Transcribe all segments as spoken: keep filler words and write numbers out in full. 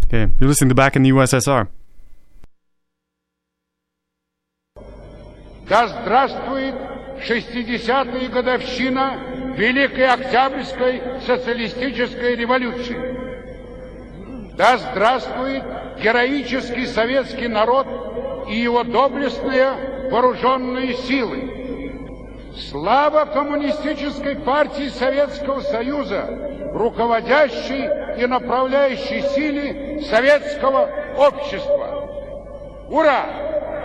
Okay, you're listening to Back in the U S S R. Да здравствует шестидесятая годовщина Великой Октябрьской социалистической революции. Да здравствует героический советский народ и его доблестные вооруженные силы. Слава Коммунистической партии Советского Союза, руководящей и направляющей силе советского общества. Ура!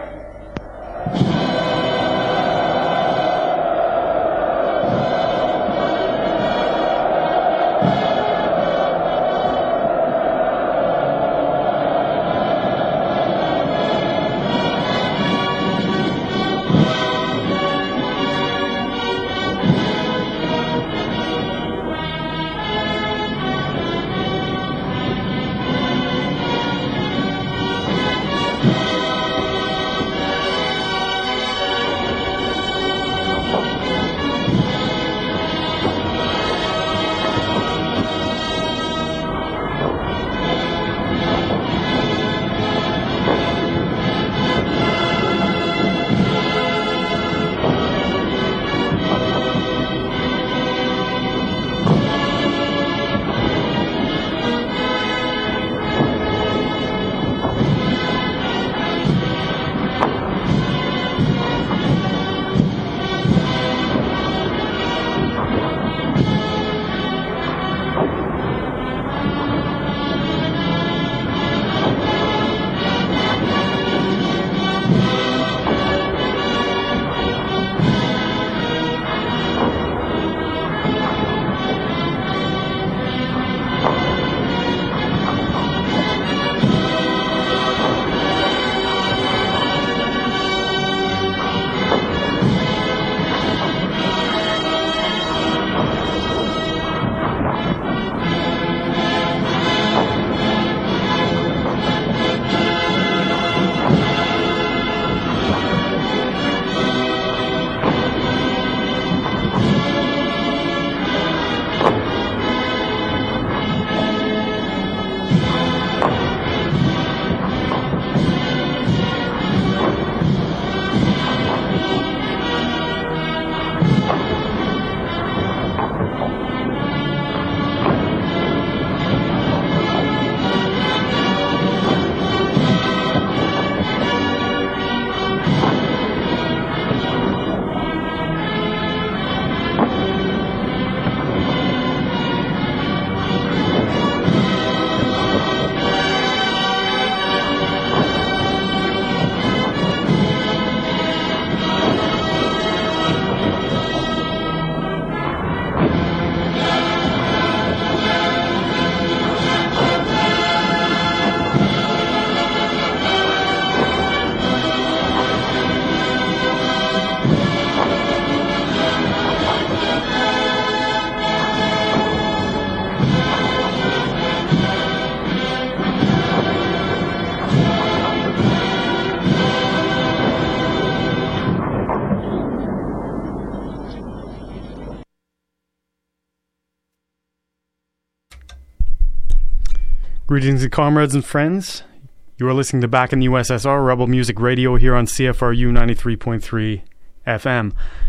Greetings and comrades and friends. You are listening to Back in the U S S R, Rebel Music Radio, here on C F R U ninety-three point three F M.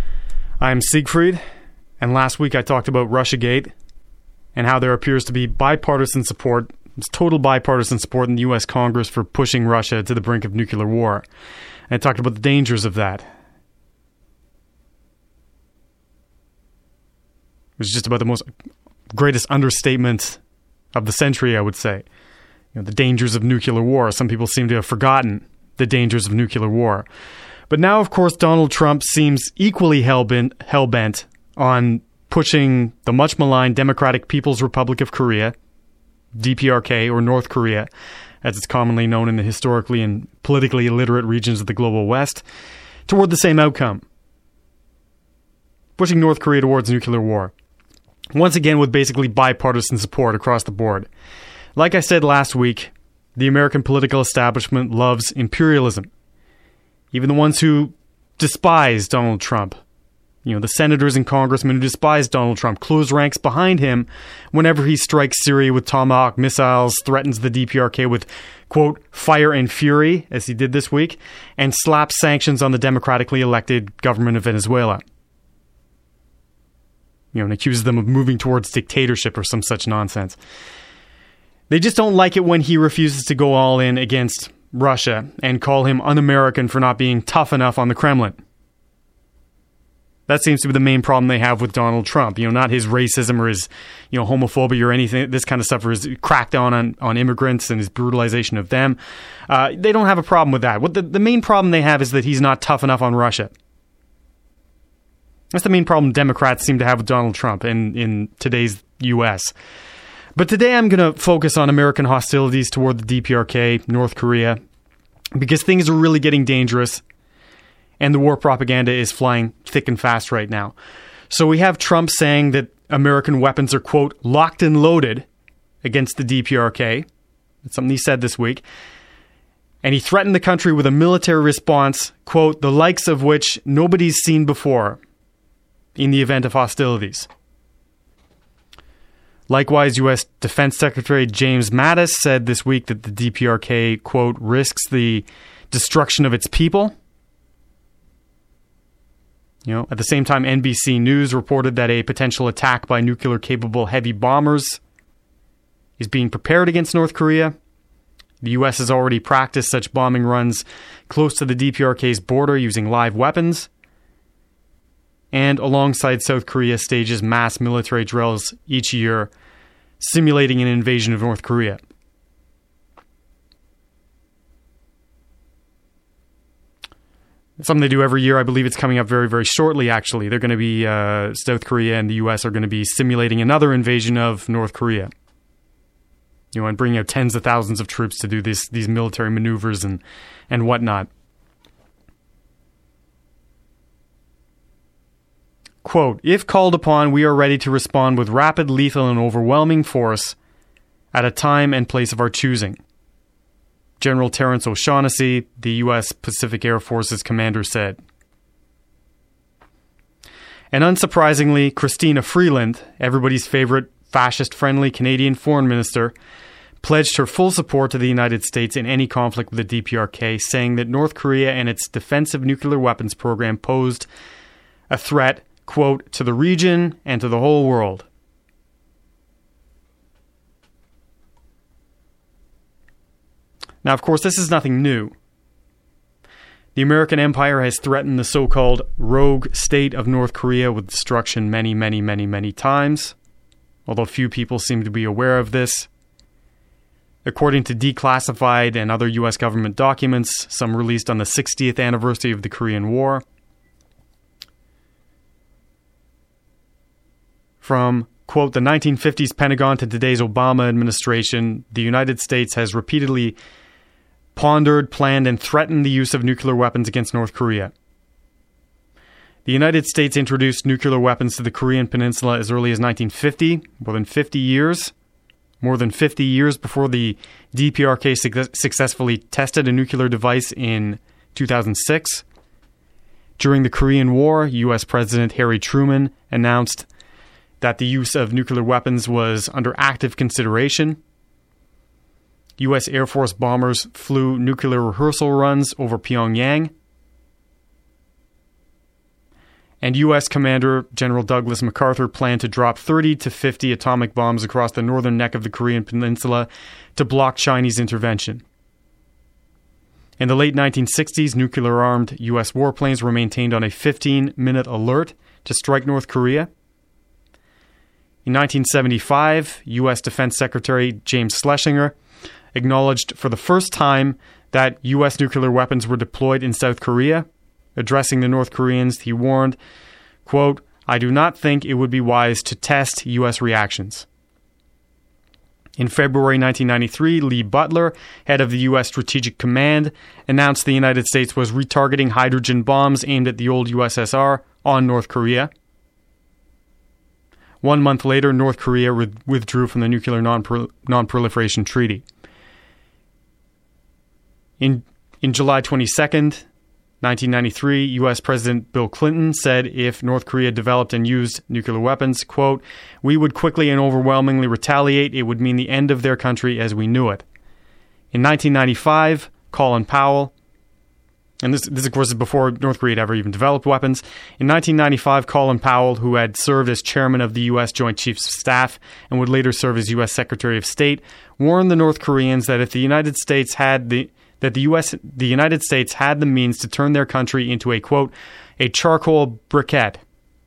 I am Siegfried, and last week I talked about Russiagate and how there appears to be bipartisan support, total bipartisan support in the U S Congress for pushing Russia to the brink of nuclear war. And I talked about the dangers of that. It was just about the most greatest understatement of the century, I would say. You know, the dangers of nuclear war. Some people seem to have forgotten the dangers of nuclear war. But now, of course, Donald Trump seems equally hell-bent, hell-bent on pushing the much-maligned Democratic People's Republic of Korea, D P R K, or North Korea, as it's commonly known in the historically and politically illiterate regions of the global West, toward the same outcome. Pushing North Korea towards nuclear war. Once again, with basically bipartisan support across the board. Like I said last week, the American political establishment loves imperialism. Even the ones who despise Donald Trump, You know, the senators and congressmen who despise Donald Trump close ranks behind him whenever he strikes Syria with Tomahawk missiles, threatens the D P R K with, quote, fire and fury, as he did this week, and slaps sanctions on the democratically elected government of Venezuela. You know, and accuses them of moving towards dictatorship or some such nonsense. They just don't like it when he refuses to go all in against Russia and call him un-American for not being tough enough on the Kremlin. That seems to be the main problem they have with Donald Trump. You know, not his racism or his, you know, homophobia or anything, this kind of stuff, or his crackdown on, on immigrants and his brutalization of them. Uh, they don't have a problem with that. What the, the main problem they have is that he's not tough enough on Russia. That's the main problem Democrats seem to have with Donald Trump in, in today's U S. But today I'm going to focus on American hostilities toward the D P R K, North Korea, because things are really getting dangerous. And the war propaganda is flying thick and fast right now. So we have Trump saying that American weapons are, quote, locked and loaded against the D P R K. That's something he said this week. And he threatened the country with a military response, quote, the likes of which nobody's seen before in the event of hostilities. Likewise, U S Defense Secretary James Mattis said this week that the D P R K, quote, risks the destruction of its people. You know, at the same time, N B C News reported that a potential attack by nuclear-capable heavy bombers is being prepared against North Korea. The U S has already practiced such bombing runs close to the D P R K's border using live weapons, and alongside South Korea stages mass military drills each year, simulating an invasion of North Korea. Something they do every year. I believe it's coming up very, very shortly, actually. They're going to be, uh, South Korea and the U S are going to be simulating another invasion of North Korea. You know, and bringing out tens of thousands of troops to do this, these military maneuvers and, and whatnot. Quote, if called upon, we are ready to respond with rapid, lethal, and overwhelming force at a time and place of our choosing. General Terence O'Shaughnessy, the U S Pacific Air Force's commander, said. And unsurprisingly, Chrystia Freeland, everybody's favorite fascist-friendly Canadian foreign minister, pledged her full support to the United States in any conflict with the D P R K, saying that North Korea and its defensive nuclear weapons program posed a threat, quote, to the region and to the whole world. Now, of course, this is nothing new. The American empire has threatened the so-called rogue state of North Korea with destruction many, many, many, many times, although few people seem to be aware of this. According to declassified and other U S government documents, some released on the sixtieth anniversary of the Korean War, from, quote, the nineteen fifties Pentagon to today's Obama administration, the United States has repeatedly pondered, planned, and threatened the use of nuclear weapons against North Korea. The United States introduced nuclear weapons to the Korean Peninsula as early as nineteen fifty, more than fifty years. More than fifty years before the D P R K su- successfully tested a nuclear device in two thousand six. During the Korean War, U S President Harry Truman announced that the use of nuclear weapons was under active consideration. U S Air Force bombers flew nuclear rehearsal runs over Pyongyang. And U S Commander General Douglas MacArthur planned to drop thirty to fifty atomic bombs across the northern neck of the Korean Peninsula to block Chinese intervention. In the late nineteen sixties, nuclear-armed U S warplanes were maintained on a fifteen-minute alert to strike North Korea. In nineteen seventy-five, U S Defense Secretary James Schlesinger acknowledged for the first time that U S nuclear weapons were deployed in South Korea. Addressing the North Koreans, he warned, quote, I do not think it would be wise to test U S reactions. In February nineteen ninety-three, Lee Butler, head of the U S Strategic Command, announced the United States was retargeting hydrogen bombs aimed at the old U S S R on North Korea. One month later, North Korea withdrew from the Nuclear Non-Pro- Non-Proliferation Treaty. In in July twenty-second, nineteen ninety-three, U S President Bill Clinton said if North Korea developed and used nuclear weapons, quote, "we would quickly and overwhelmingly retaliate. It would mean the end of their country as we knew it." In nineteen ninety-five, Colin Powell, and this, this of course is before North Korea had ever even developed weapons. In nineteen ninety-five, Colin Powell, who had served as chairman of the U S Joint Chiefs of Staff and would later serve as U S Secretary of State, warned the North Koreans that if the United States had the that the U S the United States had the means to turn their country into a, quote, a charcoal briquette.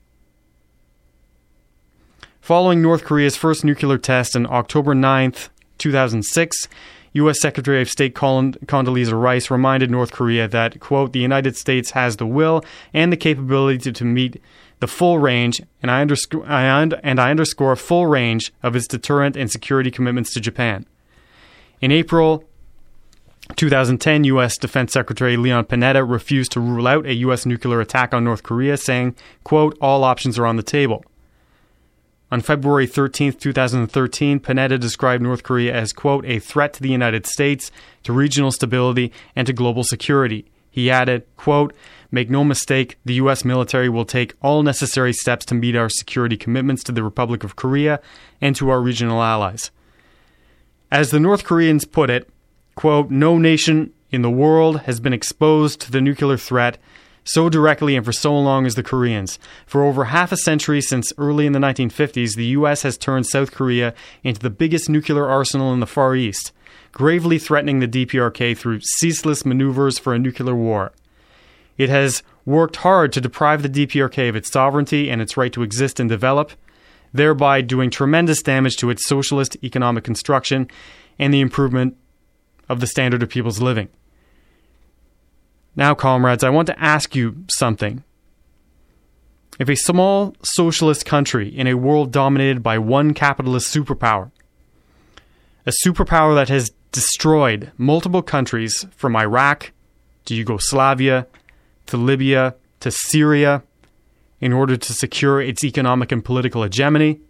Following North Korea's first nuclear test on October ninth, two thousand six, U S Secretary of State Condoleezza Rice reminded North Korea that, quote, the United States has the will and the capability to, to meet the full range, and I, underscore, I und- and I underscore full range of its deterrent and security commitments to Japan. In April two thousand ten, U S Defense Secretary Leon Panetta refused to rule out a U S nuclear attack on North Korea, saying, quote, all options are on the table. On February thirteenth, two thousand thirteen, Panetta described North Korea as, quote, a threat to the United States, to regional stability, and to global security. He added, quote, make no mistake, the U S military will take all necessary steps to meet our security commitments to the Republic of Korea and to our regional allies. As the North Koreans put it, quote, no nation in the world has been exposed to the nuclear threat so directly and for so long as the Koreans. For over half a century since early in the nineteen fifties, the U S has turned South Korea into the biggest nuclear arsenal in the Far East, gravely threatening the D P R K through ceaseless maneuvers for a nuclear war. It has worked hard to deprive the D P R K of its sovereignty and its right to exist and develop, thereby doing tremendous damage to its socialist economic construction and the improvement of the standard of people's living. Now, comrades, I want to ask you something. If a small socialist country in a world dominated by one capitalist superpower, a superpower that has destroyed multiple countries from Iraq to Yugoslavia to Libya to Syria in order to secure its economic and political hegemony,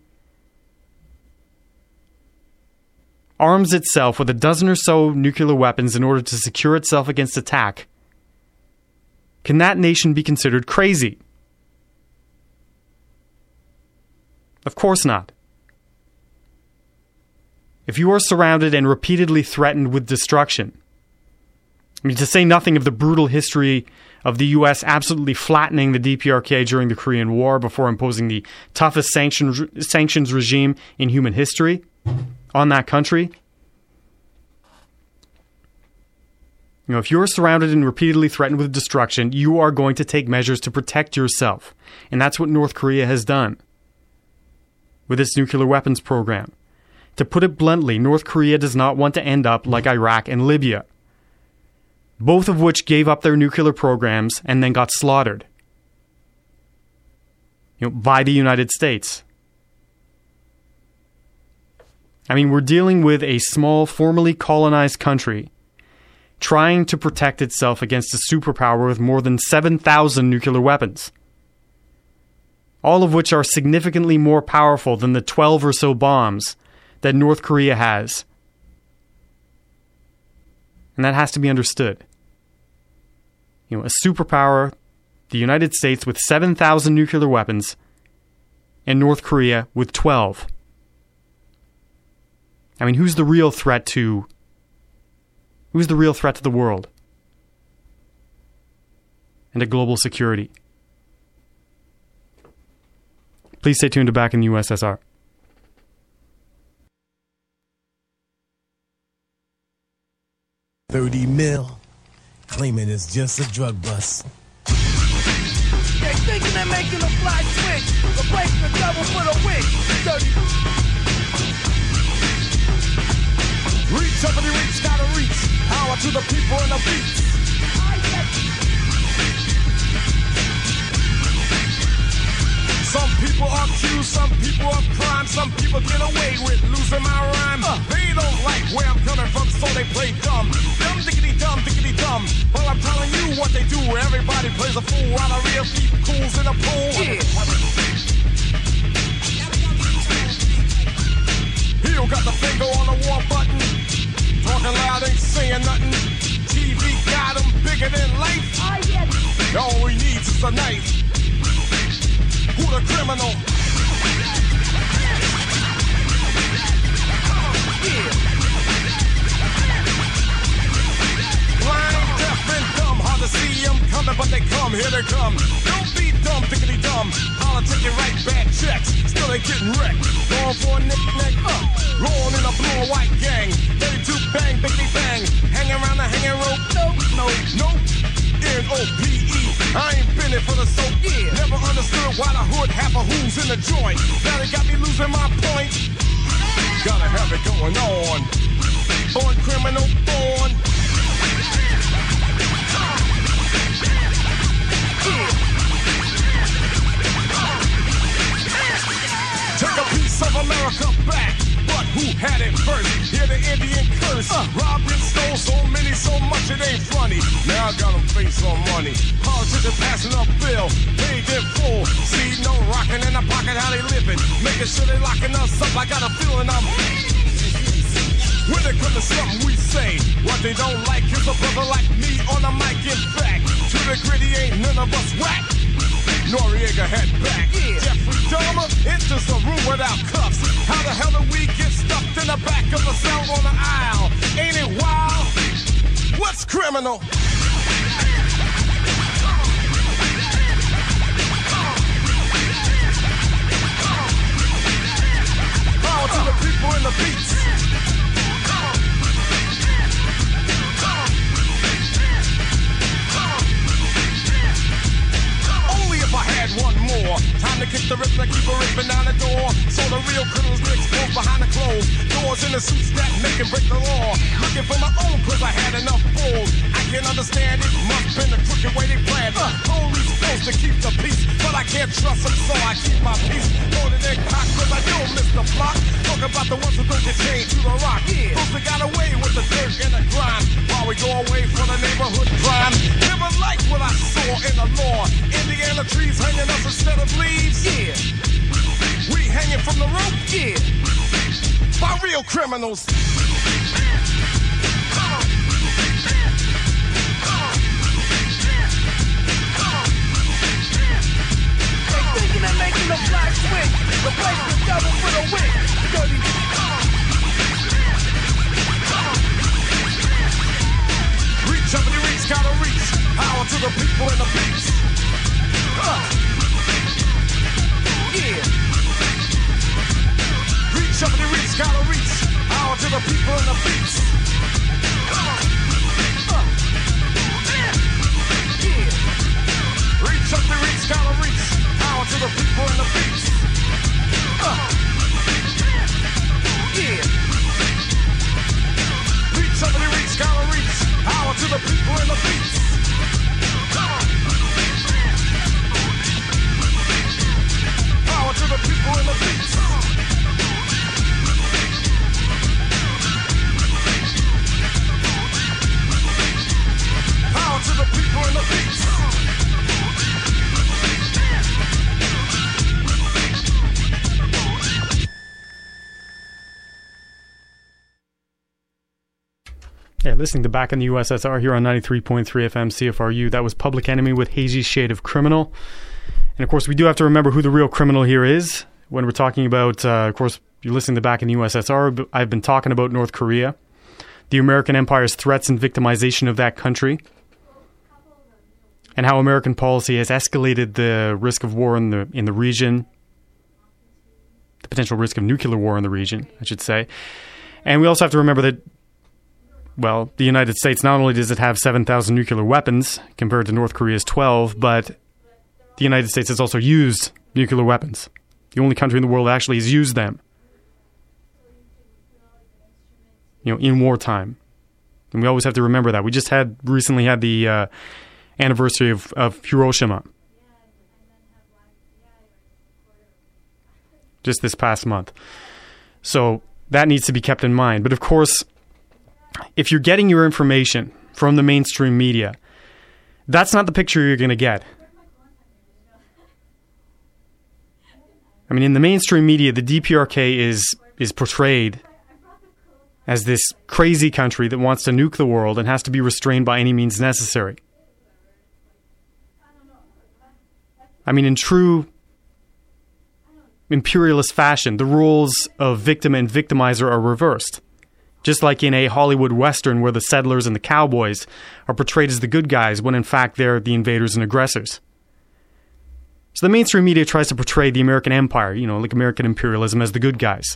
arms itself with a dozen or so nuclear weapons in order to secure itself against attack, can that nation be considered crazy? Of course not. If you are surrounded and repeatedly threatened with destruction, I mean, to say nothing of the brutal history of the U S absolutely flattening the D P R K during the Korean War before imposing the toughest sanctions, sanctions regime in human history on that country. You know, if you're surrounded and repeatedly threatened with destruction, you are going to take measures to protect yourself. And that's what North Korea has done with its nuclear weapons program. To put it bluntly, North Korea does not want to end up like Iraq and Libya, both of which gave up their nuclear programs and then got slaughtered, you know, by the United States. I mean, we're dealing with a small, formerly colonized country trying to protect itself against a superpower with more than seven thousand nuclear weapons, all of which are significantly more powerful than the twelve or so bombs that North Korea has. And that has to be understood. You know, a superpower, the United States with seven thousand nuclear weapons, and North Korea with twelve. I mean, who's the real threat to Who's the real threat to the world and to global security? Please stay tuned to Back in the U S S R. thirty mil, claiming it's just a drug bust. They thinking they're making a fly switch, replacing the devil for the witch. Dirty. Reach up and the reach, gotta reach. Power to the people and the beats. Some people are accused, some people of crime, some people get away with losing my rhyme. Uh, they don't like where I'm coming from, so they play dumb. Dumb, diggity, dumb, diggity, dumb. Well, I'm telling you what they do. Everybody plays a fool while the real keep cools in a pool. Yeah. Heel got the finger on the war button. Talking loud, ain't saying nothing. T V got him bigger than life. All he needs is a knife. Who the criminal? Yeah. Blind, deaf, and dumb. Hard to see them coming, but they come. Here they come. Don't be dumb, thickety dumb. Politicking right, bad checks. Still they getting wrecked. Going for a nick, neck, up. Rolling in a blue and white gang. Ready to bang, biggity bang. Hang around the hanging rope. Nope, nope, nope. N O P E. I ain't been it for the soap. Yeah. Never understood why the hood half a who's in the joint. Now they got me losing my point. Gotta have it going on. Born criminal, born. Yeah. Take a piece of America back. But who had it first? Hear the Indian curse. Uh. Robbed and stole so many, so much it ain't funny. Now I got them face on money. Politicians passing up bill, paid in full. See no rockin' in the pocket, how they living. Making sure they locking us up. I got a feeling I'm. When it comes to something we say, what they don't like is a brother like me on the mic. In fact, to the gritty ain't none of us whack. Noriega head back. Yeah. Jeffrey Dahmer enters the room without cuffs. How the hell do we get stuffed in the back of a cell on the aisle? Ain't it wild? What's criminal? Power to the people in the beats. If I had one more time to kick the rhythm and keep a ripping down the door, so the real criminals get exposed behind the closed doors in the suits that make and break the law. Looking for my own cause I had enough balls. I can understand it must been the crooked way they planned it. Uh, police supposed to keep the peace, but I can't trust them, so I keep my peace. Loaded and cocked cause I don't miss the block. Talk about the ones who don't get chained to the rock. Yeah. Those that got away with the dirt and the grime, while we go away for the neighborhood crime. Never liked what I saw in the law. Indiana trees hanging us instead of leaves. Yeah. We hanging from the rope. Yeah. By real criminals. They thinking they're making a flash switch. Replace the devil for the witch. Dirty. Reach up and you reach, gotta reach. Power to the people in the beats. Uh. Yeah. Reach up and you reach, gotta reach. Power to the people in the beats. Uh. Uh. Yeah. Reach up and you reach, gotta reach. Power to the people in the beats. Uh. Yeah. Reach up and you reach, gotta reach. Power to the people in the beats. Power to the people in the beats. Power to the people in the beats. Yeah, listening to Back in the U S S R here on ninety-three point three F M C F R U. That was Public Enemy with Hazy Shade of Criminal. And, of course, we do have to remember who the real criminal here is when we're talking about, uh, of course, you're listening to Back in the U S S R. I've been talking about North Korea, the American empire's threats and victimization of that country, and how American policy has escalated the risk of war in the in the region, the potential risk of nuclear war in the region, I should say. And we also have to remember that, well, the United States, not only does it have seven thousand nuclear weapons compared to North Korea's twelve, but the United States has also used nuclear weapons. The only country in the world that actually has used them, you know, in wartime. And we always have to remember that. We just had recently had the uh, anniversary of, of Hiroshima. Just this past month. So that needs to be kept in mind. But of course, if you're getting your information from the mainstream media, that's not the picture you're going to get. I mean, in the mainstream media, the D P R K is is portrayed as this crazy country that wants to nuke the world and has to be restrained by any means necessary. I mean, in true imperialist fashion, the roles of victim and victimizer are reversed. Just like in a Hollywood Western where the settlers and the cowboys are portrayed as the good guys when in fact they're the invaders and aggressors. So the mainstream media tries to portray the American empire, you know, like American imperialism, as the good guys.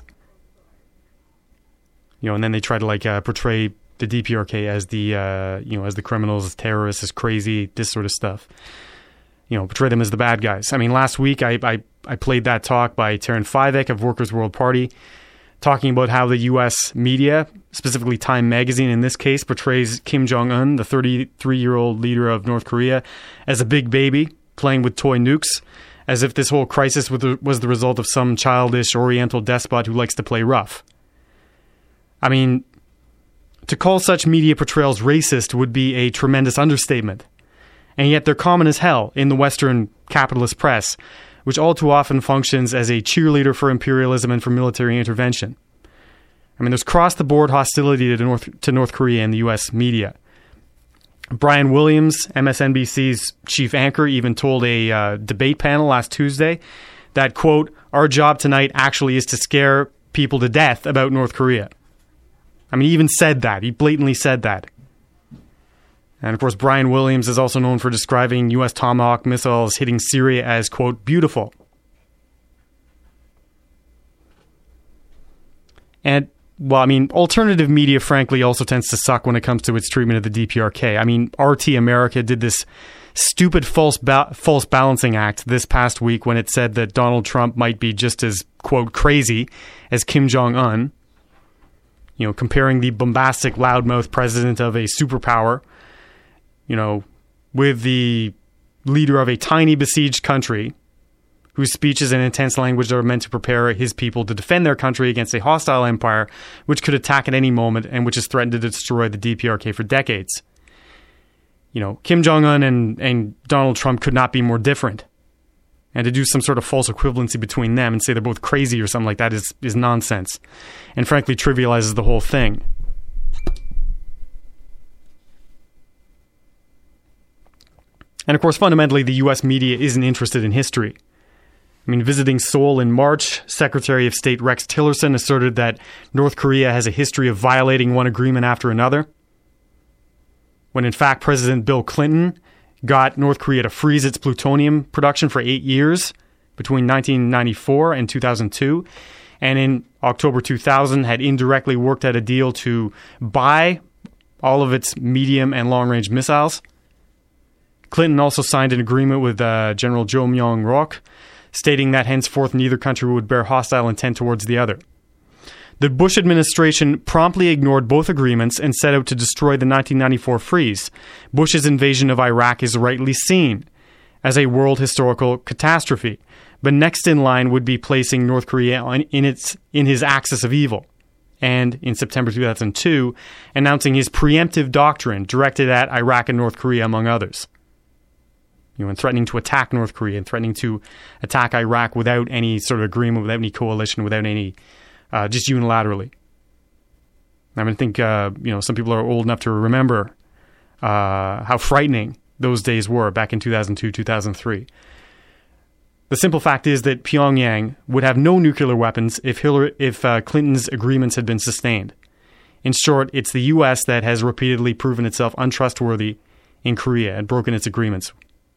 You know, and then they try to like uh, portray the D P R K as the, uh, you know, as the criminals, as terrorists, as crazy, this sort of stuff. You know, portray them as the bad guys. I mean, last week I I, I played that talk by Taryn Fivek of Workers' World Party, talking about how the U S media, specifically Time Magazine in this case, portrays Kim Jong-un, the thirty-three-year-old leader of North Korea, as a big baby playing with toy nukes, as if this whole crisis was the result of some childish Oriental despot who likes to play rough. I mean, to call such media portrayals racist would be a tremendous understatement. And yet they're common as hell in the Western capitalist press, which all too often functions as a cheerleader for imperialism and for military intervention. I mean, there's cross-the-board hostility to North, to North Korea in the U S media. Brian Williams, M S N B C's chief anchor, even told a uh, debate panel last Tuesday that, quote, our job tonight actually is to scare people to death about North Korea. I mean, he even said that. He blatantly said that. And of course, Brian Williams is also known for describing U S Tomahawk missiles hitting Syria as, quote, beautiful. And, well, I mean, alternative media, frankly, also tends to suck when it comes to its treatment of the D P R K. I mean, R T America did this stupid false ba- false balancing act this past week when it said that Donald Trump might be just as, quote, crazy as Kim Jong-un. You know, comparing the bombastic, loudmouth president of a superpower, you know, with the leader of a tiny besieged country whose speeches and intense language are meant to prepare his people to defend their country against a hostile empire which could attack at any moment and which has threatened to destroy the D P R K for decades. You know, Kim Jong-un and, and Donald Trump could not be more different. And to do some sort of false equivalency between them and say they're both crazy or something like that is, is nonsense. And frankly, trivializes the whole thing. And of course, fundamentally, the U S media isn't interested in history. I mean, visiting Seoul in March, Secretary of State Rex Tillerson asserted that North Korea has a history of violating one agreement after another, when in fact President Bill Clinton got North Korea to freeze its plutonium production for eight years between nineteen ninety-four and two thousand two, and in October two thousand had indirectly worked out a deal to buy all of its medium and long-range missiles. Clinton also signed an agreement with uh, General Jo Myung-rok, stating that henceforth neither country would bear hostile intent towards the other. The Bush administration promptly ignored both agreements and set out to destroy the nineteen ninety-four freeze. Bush's invasion of Iraq is rightly seen as a world historical catastrophe, but next in line would be placing North Korea on, in its in his axis of evil, and in September two thousand two, announcing his preemptive doctrine directed at Iraq and North Korea, among others. You know, and threatening to attack North Korea and threatening to attack Iraq without any sort of agreement, without any coalition, without any, uh, just unilaterally. I mean, I think, uh, you know, some people are old enough to remember uh, how frightening those days were back in two thousand two, two thousand three. The simple fact is that Pyongyang would have no nuclear weapons if Hillary, if uh, Clinton's agreements had been sustained. In short, it's the U S that has repeatedly proven itself untrustworthy in Korea and broken its agreements.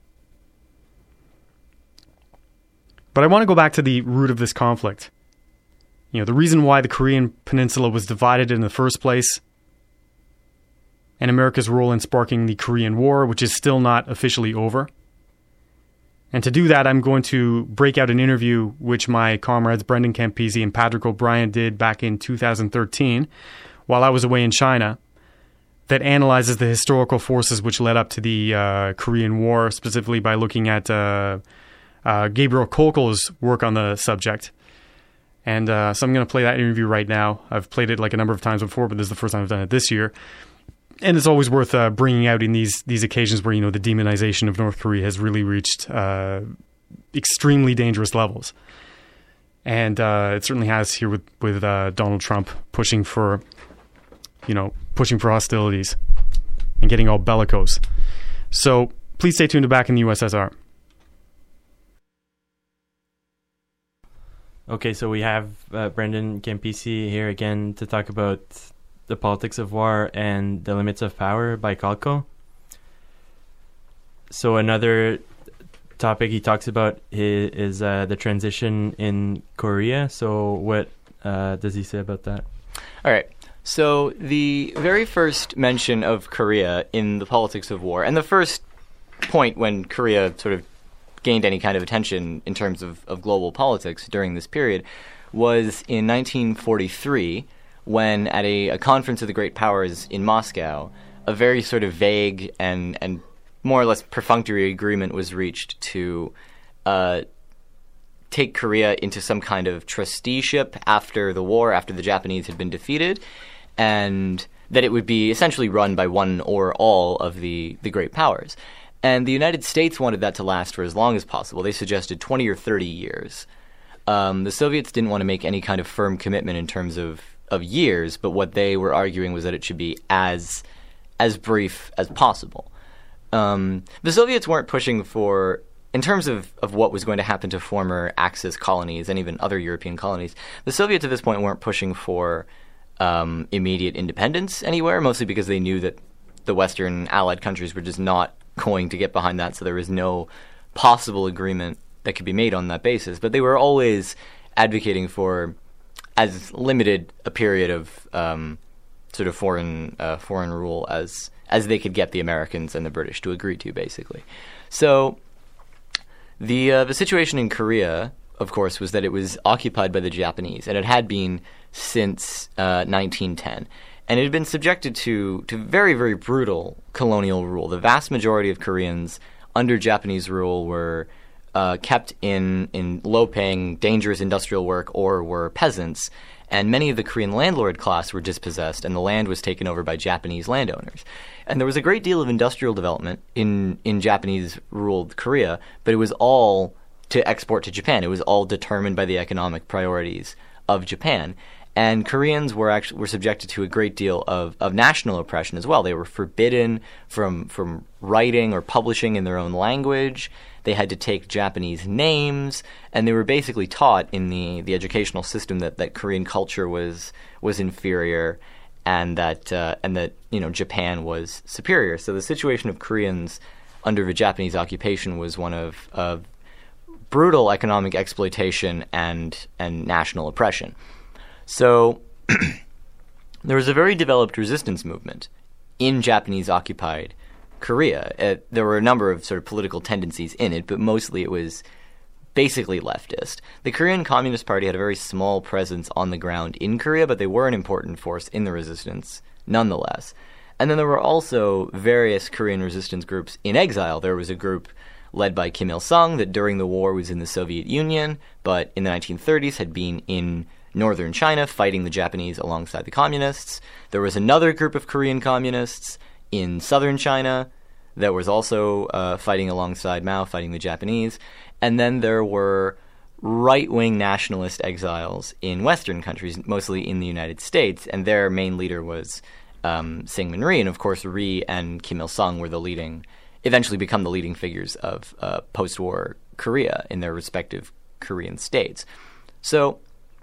But I want to go back to the root of this conflict. You know, the reason why the Korean Peninsula was divided in the first place, and America's role in sparking the Korean War, which is still not officially over. And to do that, I'm going to break out an interview which my comrades Brendan Campisi and Patrick O'Brien did back in two thousand thirteen, while I was away in China, that analyzes the historical forces which led up to the uh, Korean War, specifically by looking at uh, uh, Gabriel Kolkol's work on the subject. And uh, so I'm going to play that interview right now. I've played it like a number of times before, but this is the first time I've done it this year. And it's always worth uh, bringing out in these these occasions where, you know, the demonization of North Korea has really reached uh, extremely dangerous levels. And uh, it certainly has here with, with uh, Donald Trump pushing for, you know, pushing for hostilities and getting all bellicose. So please stay tuned to Back in the U S S R. Okay, so we have uh, Brendan Campisi here again to talk about The Politics of War and the Limits of Power by Kalko. So another topic he talks about is, is uh, the transition in Korea. So what uh, does he say about that? All right. So the very first mention of Korea in The Politics of War, and the first point when Korea sort of gained any kind of attention in terms of, of global politics during this period, was in nineteen forty-three, when at a, a conference of the great powers in Moscow, a very sort of vague and, and more or less perfunctory agreement was reached to uh, take Korea into some kind of trusteeship after the war, after the Japanese had been defeated, and that it would be essentially run by one or all of the, the great powers. And the United States wanted that to last for as long as possible. They suggested twenty or thirty years. Um, the Soviets didn't want to make any kind of firm commitment in terms of, of years, but what they were arguing was that it should be as as brief as possible. Um, the Soviets weren't pushing for, in terms of, of what was going to happen to former Axis colonies and even other European colonies, the Soviets at this point weren't pushing for um, immediate independence anywhere, mostly because they knew that the Western Allied countries were just not going to get behind that, so there was no possible agreement that could be made on that basis. But they were always advocating for as limited a period of um, sort of foreign uh, foreign rule as as they could get the Americans and the British to agree to, basically. So the uh, the situation in Korea, of course, was that it was occupied by the Japanese, and it had been since uh, nineteen ten. And it had been subjected to, to very, very brutal colonial rule. The vast majority of Koreans under Japanese rule were uh, kept in, in low-paying, dangerous industrial work or were peasants. And many of the Korean landlord class were dispossessed, and the land was taken over by Japanese landowners. And there was a great deal of industrial development in, in Japanese-ruled Korea, but it was all to export to Japan. It was all determined by the economic priorities of Japan. And Koreans were actually were subjected to a great deal of, of national oppression as well. They were forbidden from from writing or publishing in their own language. They had to take Japanese names, and they were basically taught in the, the educational system that, that Korean culture was was inferior, and that uh, and that you know Japan was superior. So the situation of Koreans under the Japanese occupation was one of, of brutal economic exploitation and and national oppression. So there was a very developed resistance movement in Japanese-occupied Korea. Uh, there were a number of sort of political tendencies in it, but mostly it was basically leftist. The Korean Communist Party had a very small presence on the ground in Korea, but they were an important force in the resistance nonetheless. And then there were also various Korean resistance groups in exile. There was a group led by Kim Il-sung that during the war was in the Soviet Union, but in the nineteen thirties had been in northern China fighting the Japanese alongside the communists. There was another group of Korean communists in southern China that was also uh, fighting alongside Mao, fighting the Japanese. And then there were right-wing nationalist exiles in Western countries, mostly in the United States, and their main leader was um, Syngman Rhee. And of course, Rhee and Kim Il-sung were the leading, eventually become the leading figures of uh, post-war Korea in their respective Korean states. So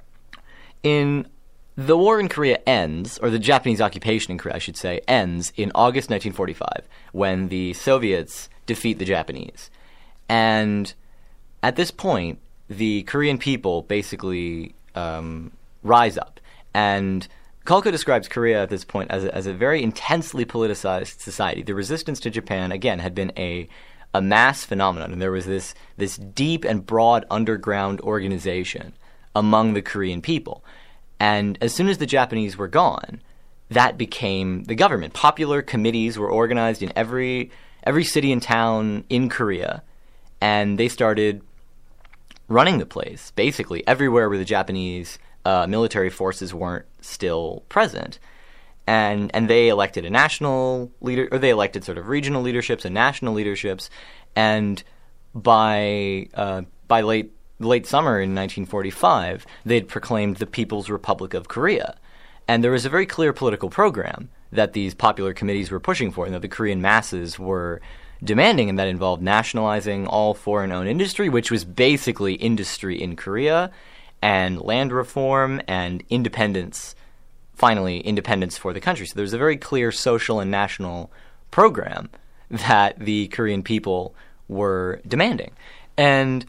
in the war in Korea ends, or the Japanese occupation in Korea, I should say, ends in August nineteen forty-five, when the Soviets defeat the Japanese. And at this point, the Korean people basically um, rise up. And Kalko describes Korea at this point as a, as a very intensely politicized society. The resistance to Japan, again, had been a a mass phenomenon, and there was this this deep and broad underground organization among the Korean people. And as soon as the Japanese were gone, that became the government. Popular committees were organized in every every city and town in Korea, and they started running the place, basically, everywhere where the Japanese uh, military forces weren't still present. And and they elected a national leader, or they elected sort of regional leaderships and national leaderships, and by uh, by late late summer in nineteen forty-five, they'd proclaimed the People's Republic of Korea. And there was a very clear political program that these popular committees were pushing for, and that the Korean masses were demanding, and that involved nationalizing all foreign-owned industry, which was basically industry in Korea, and land reform and independence, finally independence for the country. So there's a very clear social and national program that the Korean people were demanding. And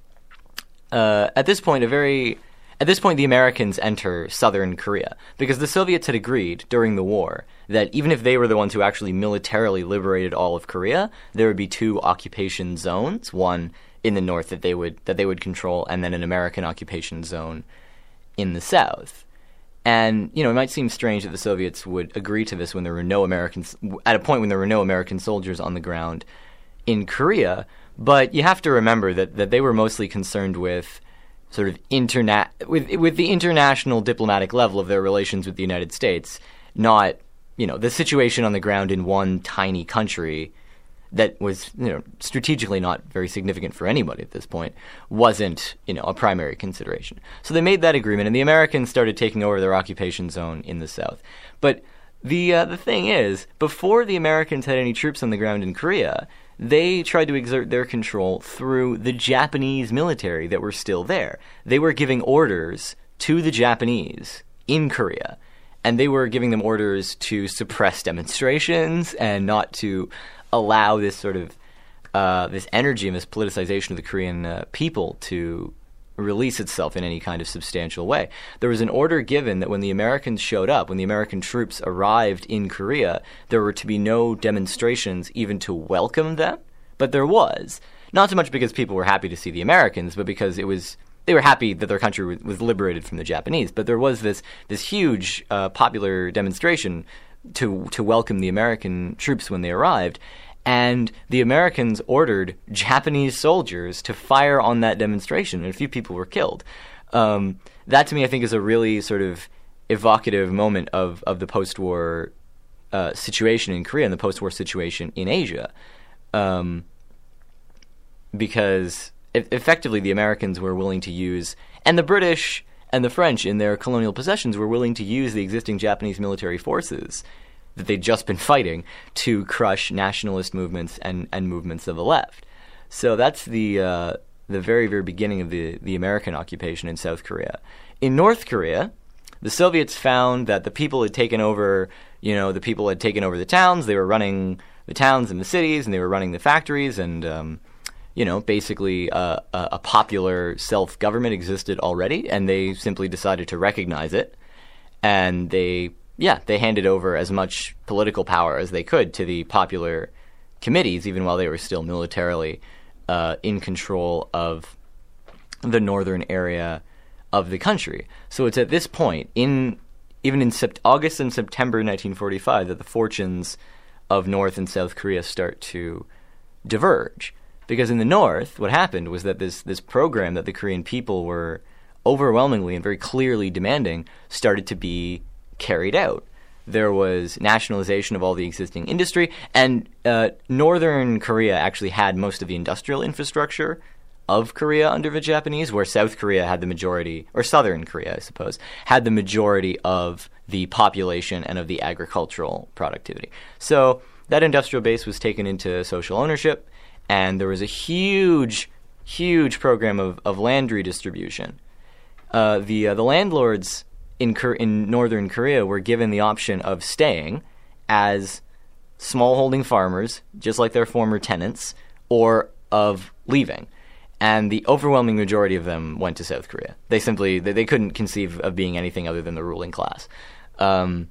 uh, at this point, a very At this point, the Americans enter southern Korea because the Soviets had agreed during the war that even if they were the ones who actually militarily liberated all of Korea, there would be two occupation zones, one in the north that they would that they would control, and then an American occupation zone in the south. And, you know, it might seem strange that the Soviets would agree to this when there were no Americans, at a point when there were no American soldiers on the ground in Korea, but you have to remember that, that they were mostly concerned with sort of interna- with with the international diplomatic level of their relations with the United States, not, you know, the situation on the ground in one tiny country that was, you know, strategically not very significant for anybody at this point, wasn't, you know, a primary consideration. So they made that agreement, and the Americans started taking over their occupation zone in the south. But the uh, the thing is, before the Americans had any troops on the ground in Korea, they tried to exert their control through the Japanese military that were still there. They were giving orders to the Japanese in Korea, and they were giving them orders to suppress demonstrations and not to allow this sort of uh, this energy and this politicization of the Korean uh, people to release itself in any kind of substantial way. There was an order given that when the Americans showed up, when the American troops arrived in Korea, there were to be no demonstrations even to welcome them, but there was. Not so much because people were happy to see the Americans, but because it was they were happy that their country was, was liberated from the Japanese. But there was this this huge uh, popular demonstration to to welcome the American troops when they arrived. And the Americans ordered Japanese soldiers to fire on that demonstration, and a few people were killed. Um, that, to me, I think is a really sort of evocative moment of, of the post-war uh, situation in Korea and the post-war situation in Asia. Um, because e- effectively the Americans were willing to use, and the British and the French in their colonial possessions were willing to use the existing Japanese military forces that they'd just been fighting to crush nationalist movements and, and movements of the left. So that's the uh, the very, very beginning of the, the American occupation in South Korea. In North Korea, the Soviets found that the people had taken over, you know, the people had taken over the towns, they were running the towns and the cities, and they were running the factories, and, um, you know, basically uh, a, a popular self-government existed already, and they simply decided to recognize it, and they Yeah, they handed over as much political power as they could to the popular committees, even while they were still militarily uh, in control of the northern area of the country. So it's at this point, in even in sept- August and September nineteen forty-five, that the fortunes of North and South Korea start to diverge. Because in the North, what happened was that this this program that the Korean people were overwhelmingly and very clearly demanding started to be carried out. There was nationalization of all the existing industry, and uh, Northern Korea actually had most of the industrial infrastructure of Korea under the Japanese, where South Korea had the majority, or Southern Korea, I suppose, had the majority of the population and of the agricultural productivity. So that industrial base was taken into social ownership, and there was a huge, huge program of, of land redistribution. Uh, the uh, the landlords In, in Northern Korea were given the option of staying as smallholding farmers, just like their former tenants, or of leaving. And the overwhelming majority of them went to South Korea. They simply, they, they couldn't conceive of being anything other than the ruling class. Um,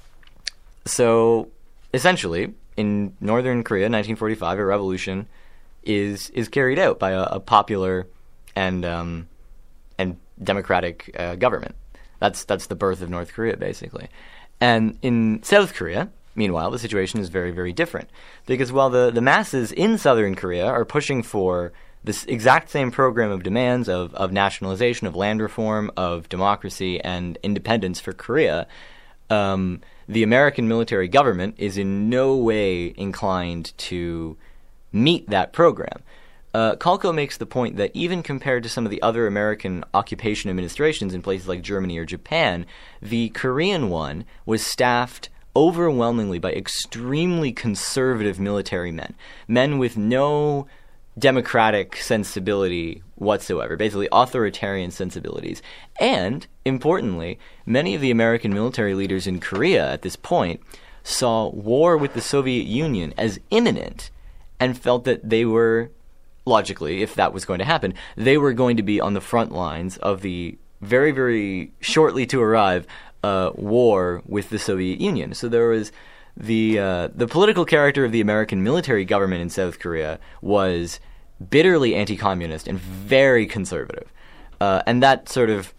so, essentially, in Northern Korea, nineteen forty-five, a revolution is is carried out by a, a popular and um, and democratic uh, government. That's that's the birth of North Korea, basically. And in South Korea, meanwhile, the situation is very, very different. Because while the, the masses in Southern Korea are pushing for this exact same program of demands of, of nationalization, of land reform, of democracy, and independence for Korea, um, the American military government is in no way inclined to meet that program. Uh, Kalko makes the point that even compared to some of the other American occupation administrations in places like Germany or Japan, the Korean one was staffed overwhelmingly by extremely conservative military men, men with no democratic sensibility whatsoever, basically authoritarian sensibilities. And, importantly, many of the American military leaders in Korea at this point saw war with the Soviet Union as imminent and felt that they were, logically, if that was going to happen, they were going to be on the front lines of the very, very shortly to arrive uh, war with the Soviet Union. So there was the uh, the political character of the American military government in South Korea was bitterly anti-communist and very conservative. Uh, and that sort of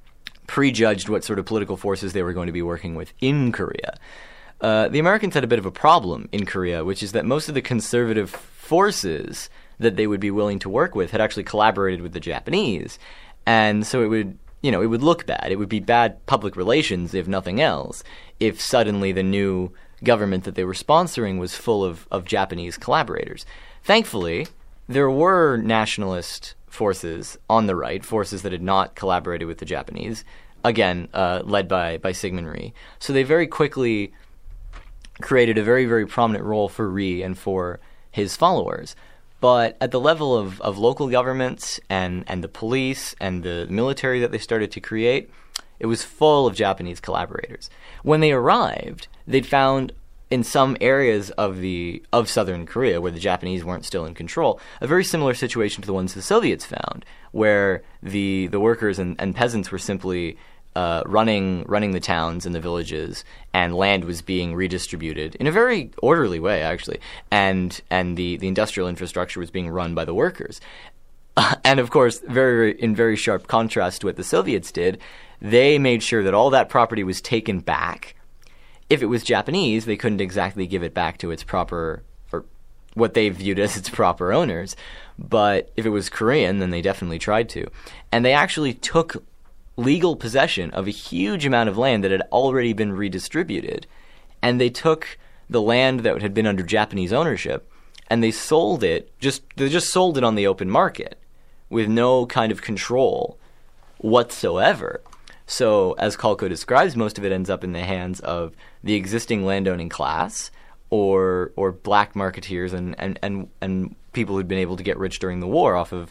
prejudged what sort of political forces they were going to be working with in Korea. Uh, the Americans had a bit of a problem in Korea, which is that most of the conservative forces that they would be willing to work with had actually collaborated with the Japanese. And so it would, you know, it would look bad. It would be bad public relations, if nothing else, if suddenly the new government that they were sponsoring was full of, of Japanese collaborators. Thankfully, there were nationalist forces on the right, forces that had not collaborated with the Japanese, again, uh, led by, by Syngman Rhee. So they very quickly created a very, very prominent role for Rhee and for his followers. But at the level of, of local governments and, and the police and the military that they started to create, it was full of Japanese collaborators. When they arrived, they'd found in some areas of the of southern Korea where the Japanese weren't still in control, a very similar situation to the ones the Soviets found, where the the workers and, and peasants were simply uh, running running the towns and the villages, and land was being redistributed in a very orderly way, actually, and and the, the industrial infrastructure was being run by the workers. Uh, and of course, very in very sharp contrast to what the Soviets did, they made sure that all that property was taken back. If it was Japanese, they couldn't exactly give it back to its proper, or what they viewed as its proper owners. But if it was Korean, then they definitely tried to. And they actually took legal possession of a huge amount of land that had already been redistributed. And they took the land that had been under Japanese ownership, and they sold it, just they just sold it on the open market with no kind of control whatsoever. So, as Kalko describes, most of it ends up in the hands of the existing landowning class, or or black marketeers and, and, and, and people who'd been able to get rich during the war off of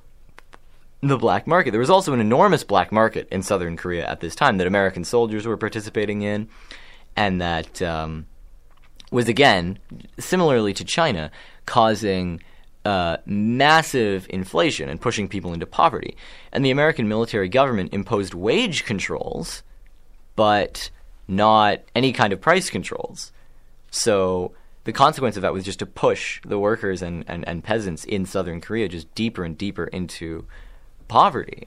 the black market. There was also an enormous black market in southern Korea at this time that American soldiers were participating in, and that um, was, again, similarly to China, causing Uh, massive inflation and pushing people into poverty. And the American military government imposed wage controls, but not any kind of price controls. So the consequence of that was just to push the workers and, and, and peasants in southern Korea just deeper and deeper into poverty.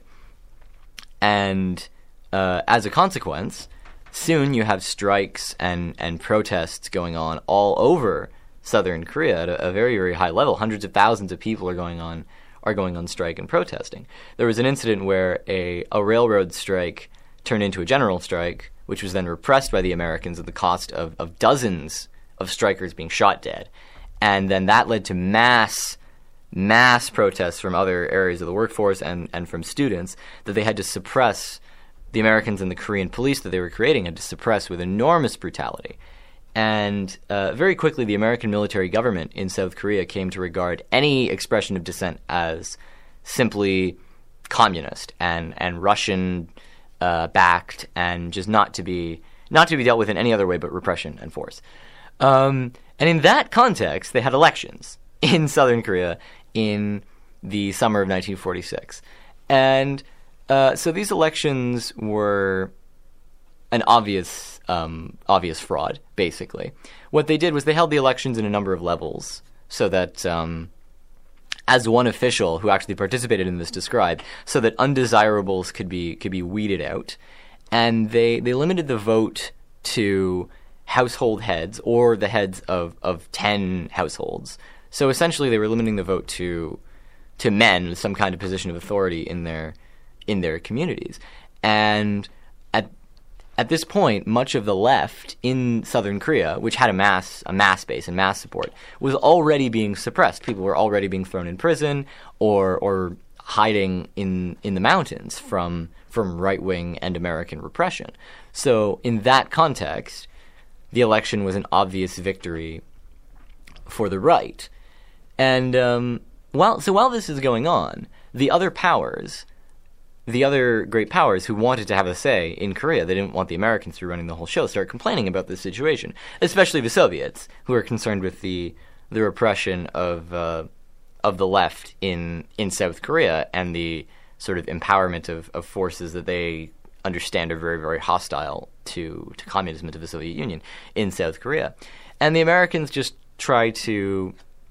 And uh, as a consequence, soon you have strikes and, and protests going on all over southern Korea at a, a very, very high level. Hundreds of thousands of people are going on are going on strike and protesting. There was an incident where a, a railroad strike turned into a general strike, which was then repressed by the Americans at the cost of, of dozens of strikers being shot dead. And then that led to mass, mass protests from other areas of the workforce and, and from students that they had to suppress. The Americans and the Korean police that they were creating had to suppress with enormous brutality. And uh, very quickly, the American military government in South Korea came to regard any expression of dissent as simply communist and and Russian uh, backed, and just not to be not to be dealt with in any other way but repression and force. Um, and in that context, they had elections in Southern Korea in the summer of nineteen forty-six, and uh, so these elections were an obvious um, obvious fraud, basically. What they did was they held the elections in a number of levels so that, um, as one official who actually participated in this described, so that undesirables could be could be weeded out. And they, they limited the vote to household heads, or the heads of, of ten households. So essentially they were limiting the vote to to men with some kind of position of authority in their in their communities. And at At this point, much of the left in southern Korea, which had a mass a mass base and mass support, was already being suppressed. People were already being thrown in prison or or hiding in, in the mountains from from right-wing and American repression. So in that context, the election was an obvious victory for the right. And um, while so while this is going on, the other powers, the other great powers who wanted to have a say in Korea, they didn't want the Americans to be running the whole show, start complaining about this situation, especially the Soviets, who are concerned with the the repression of uh, of the left in in South Korea and the sort of empowerment of, of forces that they understand are very, very hostile to, to communism and to the Soviet Union in South Korea. And the Americans just try to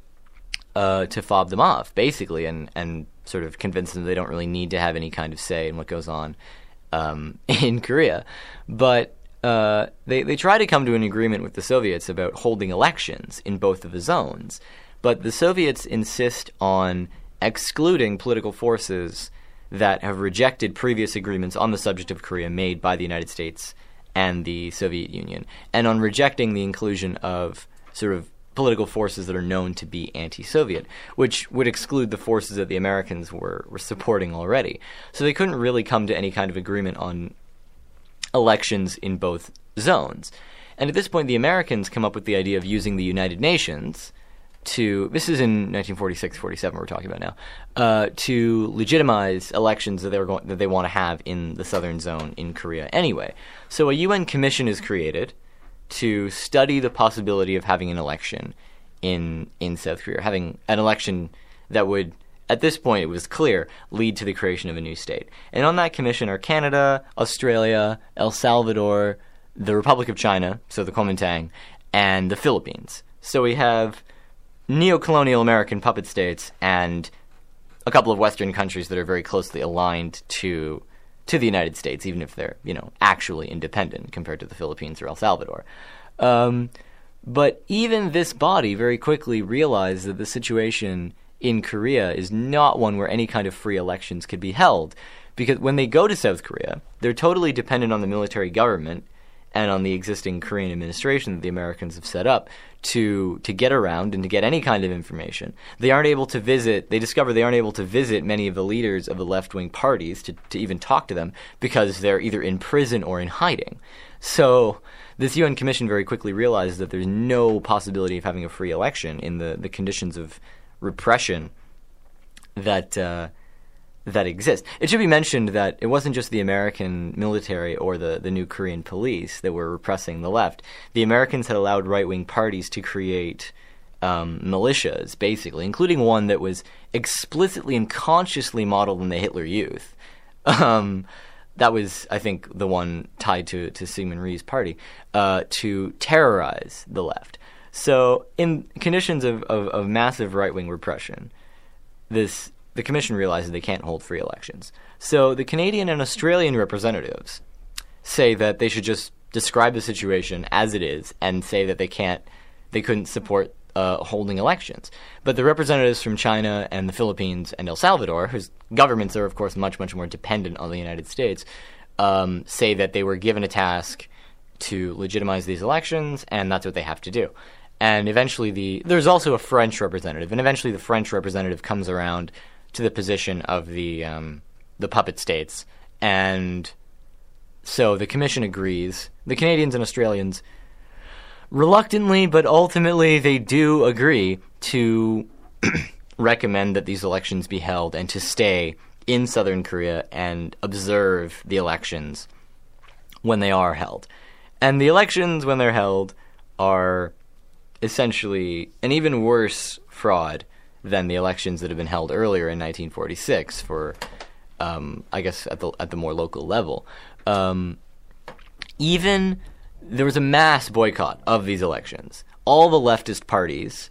uh, to fob them off, basically, and, and sort of convince them they don't really need to have any kind of say in what goes on um, in Korea. But uh, they, they try to come to an agreement with the Soviets about holding elections in both of the zones. But the Soviets insist on excluding political forces that have rejected previous agreements on the subject of Korea made by the United States and the Soviet Union, and on rejecting the inclusion of sort of political forces that are known to be anti-Soviet, which would exclude the forces that the Americans were, were supporting already. So they couldn't really come to any kind of agreement on elections in both zones. And at this point, the Americans come up with the idea of using the United Nations to, this is in nineteen forty-six forty-seven we're talking about now, uh, to legitimize elections that they were going, that they want to have in the southern zone in Korea anyway. So a U N commission is created to study the possibility of having an election in in South Korea, having an election that would, at this point it was clear, lead to the creation of a new state. And on that commission are Canada, Australia, El Salvador, the Republic of China, so the Kuomintang, and the Philippines. So we have neo-colonial American puppet states and a couple of Western countries that are very closely aligned to to the United States, even if they're, you know, actually independent compared to the Philippines or El Salvador. Um, but even this body very quickly realized that the situation in Korea is not one where any kind of free elections could be held, because when they go to South Korea, they're totally dependent on the military government and on the existing Korean administration that the Americans have set up to to get around and to get any kind of information. They aren't able to visit, they discover they aren't able to visit many of the leaders of the left-wing parties to, to even talk to them because they're either in prison or in hiding. So this U N commission very quickly realizes that there's no possibility of having a free election in the, the conditions of repression that uh, that exist. It should be mentioned that it wasn't just the American military or the, the new Korean police that were repressing the left. The Americans had allowed right-wing parties to create um, militias, basically, including one that was explicitly and consciously modeled on the Hitler Youth. Um, that was, I think, the one tied to, to Syngman Rhee's party, uh, to terrorize the left. So in conditions of, of, of massive right-wing repression, this the commission realizes they can't hold free elections. So the Canadian and Australian representatives say that they should just describe the situation as it is and say that they can't, they couldn't support uh, holding elections. But the representatives from China and the Philippines and El Salvador, whose governments are, of course, much, much more dependent on the United States, um, say that they were given a task to legitimize these elections, and that's what they have to do. And eventually the, there's also a French representative, and eventually the French representative comes around to the position of the um, the puppet states, and so the commission agrees. The Canadians and Australians, reluctantly, but ultimately they do agree to recommend that these elections be held and to stay in southern Korea and observe the elections when they are held. And the elections, when they're held, are essentially an even worse fraud than the elections that have been held earlier in nineteen forty-six for, um, I guess, at the at the more local level. Um, even there was a mass boycott of these elections. All the leftist parties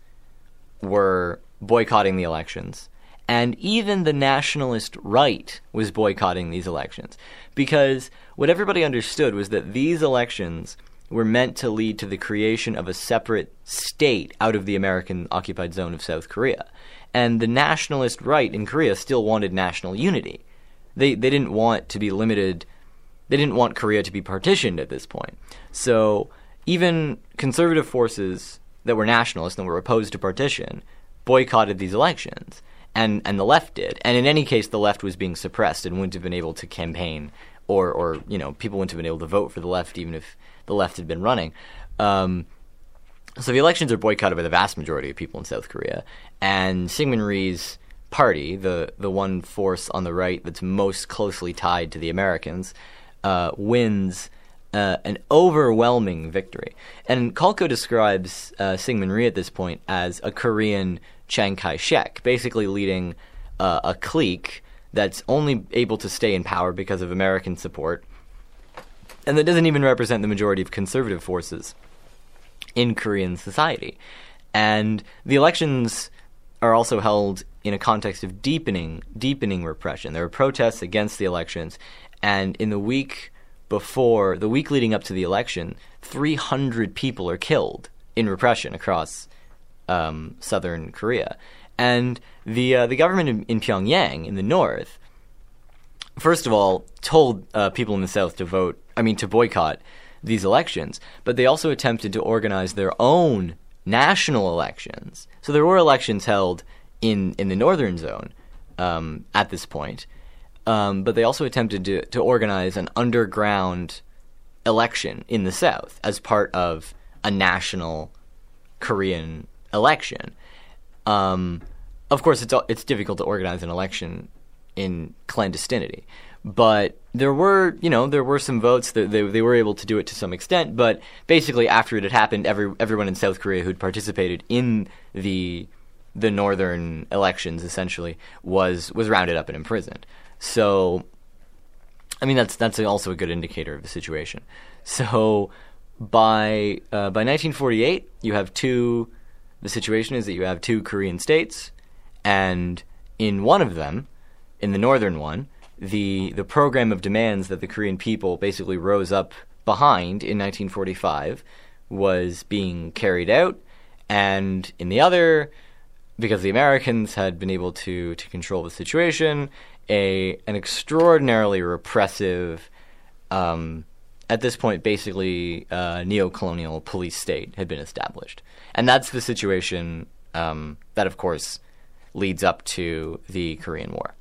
were boycotting the elections, and even the nationalist right was boycotting these elections, because what everybody understood was that these elections were meant to lead to the creation of a separate state out of the American-occupied zone of South Korea. And the nationalist right in Korea still wanted national unity. They they didn't want to be limited. They didn't want Korea to be partitioned at this point. So even conservative forces that were nationalists and were opposed to partition boycotted these elections, and, and the left did. And in any case, the left was being suppressed and wouldn't have been able to campaign, or, or you know, people wouldn't have been able to vote for the left even if the left had been running. Um, so the elections are boycotted by the vast majority of people in South Korea, and Syngman Rhee's party, the the one force on the right that's most closely tied to the Americans, uh, wins uh, an overwhelming victory. And Kalko describes uh, Syngman Rhee at this point as a Korean Chiang Kai-shek, basically leading uh, a clique that's only able to stay in power because of American support, and that doesn't even represent the majority of conservative forces in Korean society. And the elections are also held in a context of deepening, deepening repression. There are protests against the elections, and in the week before, the week leading up to the election, three hundred people are killed in repression across um, southern Korea. And the uh, the government in, in Pyongyang, in the north, first of all, told uh, people in the south to vote, I mean, to boycott these elections, but they also attempted to organize their own national elections. So there were elections held in, in the northern zone um, at this point, um, but they also attempted to, to organize an underground election in the south as part of a national Korean election. Um, of course, it's it's difficult to organize an election in clandestinity, but there were, you know, there were some votes that they they were able to do it to some extent. But basically, after it had happened, every everyone in South Korea who'd participated in the the northern elections essentially was was rounded up and imprisoned. So, I mean, that's that's also a good indicator of the situation. So, by uh, by nineteen forty-eight, you have two. The situation is that you have two Korean states, and in one of them, in the northern one, the the program of demands that the Korean people basically rose up behind in nineteen forty-five was being carried out, and in the other, because the Americans had been able to to control the situation, a an extraordinarily repressive, um, at this point, basically uh, neo-colonial police state had been established. And that's the situation um, that, of course, leads up to the Korean War.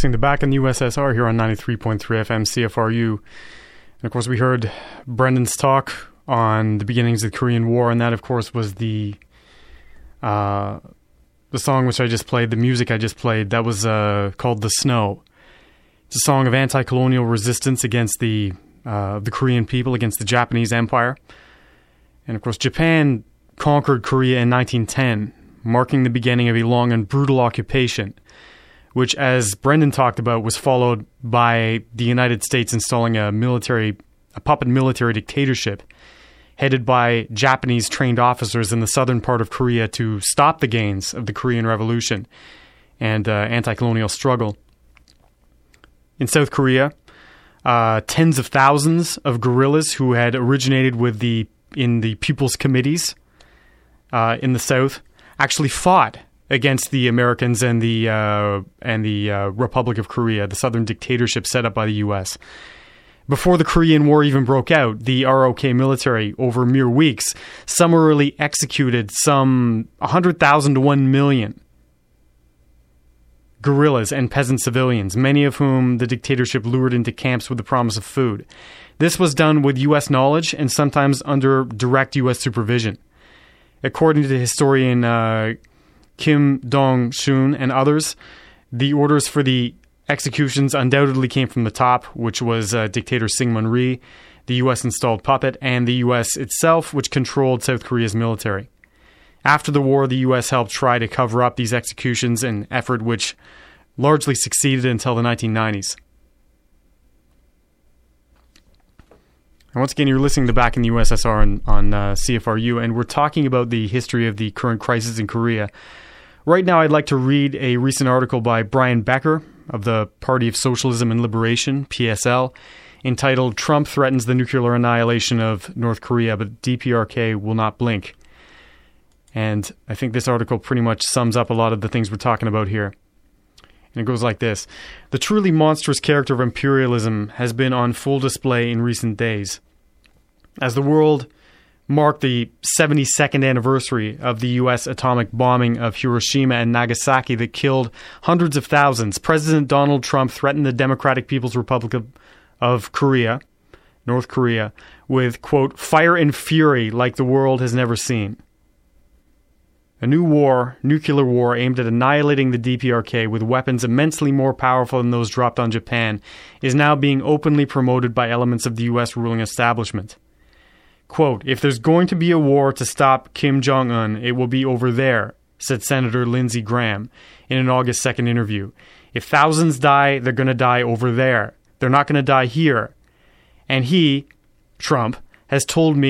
listening to Back in the U S S R here on ninety-three point three F M C F R U. And of course, we heard Brendan's talk on the beginnings of the Korean War, and that, of course, was the uh, the song which I just played, the music I just played. That was uh, called "The Snow." It's a song of anti-colonial resistance against the uh, the Korean people, against the Japanese Empire. And of course, Japan conquered Korea in nineteen ten, marking the beginning of a long and brutal occupation, which, as Brendan talked about, was followed by the United States installing a military, a puppet military dictatorship headed by Japanese trained officers in the southern part of Korea to stop the gains of the Korean Revolution and uh, anti-colonial struggle. In South Korea, uh, tens of thousands of guerrillas who had originated with the in the People's Committees uh, in the South actually fought against the Americans and the uh, and the uh, Republic of Korea, the southern dictatorship set up by the U S. Before the Korean War even broke out, the R O K military, over mere weeks, summarily executed some one hundred thousand to one million guerrillas and peasant civilians, many of whom the dictatorship lured into camps with the promise of food. This was done with U S knowledge and sometimes under direct U S supervision. According to historian uh, Kim Dong-shun and others, the orders for the executions undoubtedly came from the top, which was uh, dictator Syngman Rhee, the U S-installed puppet, and the U S itself, which controlled South Korea's military. After the war, the U S helped try to cover up these executions, an effort which largely succeeded until the nineteen nineties. And once again, you're listening to Back in the U S S R on, on uh, C F R U, and we're talking about the history of the current crisis in Korea. Right now, I'd like to read a recent article by Brian Becker of the Party of Socialism and Liberation, P S L, entitled "Trump Threatens the Nuclear Annihilation of North Korea, but D P R K Will Not Blink." And I think this article pretty much sums up a lot of the things we're talking about here. And it goes like this. The truly monstrous character of imperialism has been on full display in recent days. As the world marked the seventy-second anniversary of the U S atomic bombing of Hiroshima and Nagasaki that killed hundreds of thousands, President Donald Trump threatened the Democratic People's Republic of, of Korea, North Korea, with, quote, fire and fury like the world has never seen. A new war, nuclear war, aimed at annihilating the D P R K with weapons immensely more powerful than those dropped on Japan, is now being openly promoted by elements of the U S ruling establishment. Quote, if there's going to be a war to stop Kim Jong-un, it will be over there, said Senator Lindsey Graham in an August second interview. If thousands die, they're going to die over there. They're not going to die here. And he, Trump, has told me